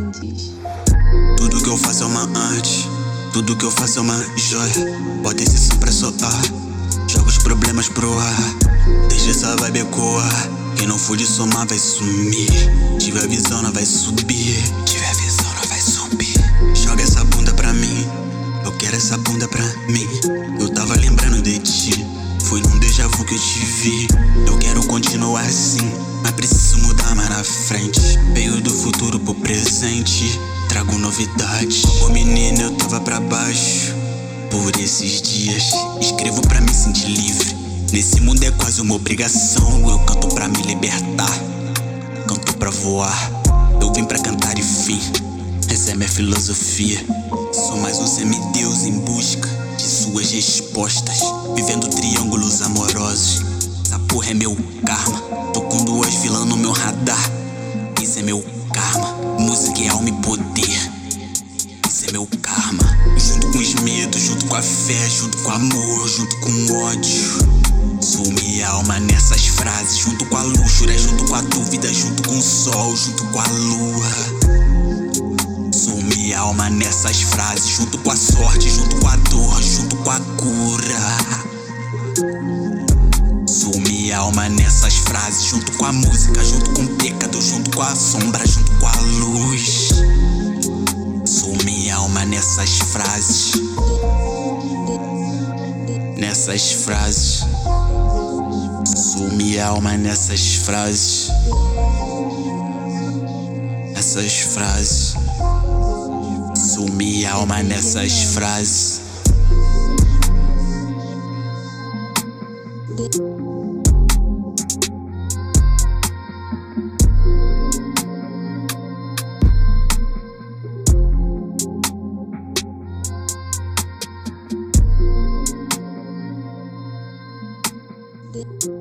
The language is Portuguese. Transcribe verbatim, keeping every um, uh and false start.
Mendes. Tudo que eu faço é uma arte, tudo que eu faço é uma joia. Bota esse som pra soar, joga os problemas pro ar. Deixa essa vibe ecoar, quem não for de somar vai sumir. Tiver visão, não vai subir. Tiver visão, não vai subir. Joga essa bunda pra mim, eu quero essa bunda pra mim. Eu tava lembrando de ti, foi num déjà vu que eu te vi. Eu quero continuar assim, mas preciso mudar mais na frente. Veio do futuro pro presente, trago novidades. Ô menina, eu tava pra baixo por esses dias. Escrevo pra me sentir livre, nesse mundo é quase uma obrigação. Eu canto pra me libertar, canto pra voar. Eu vim pra cantar e fim, essa é minha filosofia. Sou mais um semideus em busca de suas respostas, vivendo triângulos amorosos. Essa porra é meu karma, tô com duas vilãs no meu radar. Isso é meu karma, música é alma e poder. Isso é meu karma. Junto com os medos, junto com a fé, junto com o amor, junto com o ódio. Sou minha alma nessas frases, junto com a luxúria, junto com a dúvida, junto com o sol, junto com a lua. Sou minha alma nessas frases, junto com a sorte, junto com a dor, junto com a cura. Sou minha alma nessas frases, junto com a música, junto com o pecado, junto com a sombra, junto com a luz. Sou minha alma nessas frases, nessas frases. Sou minha alma nessas frases, essas frases. Sou minha alma nessas frases. De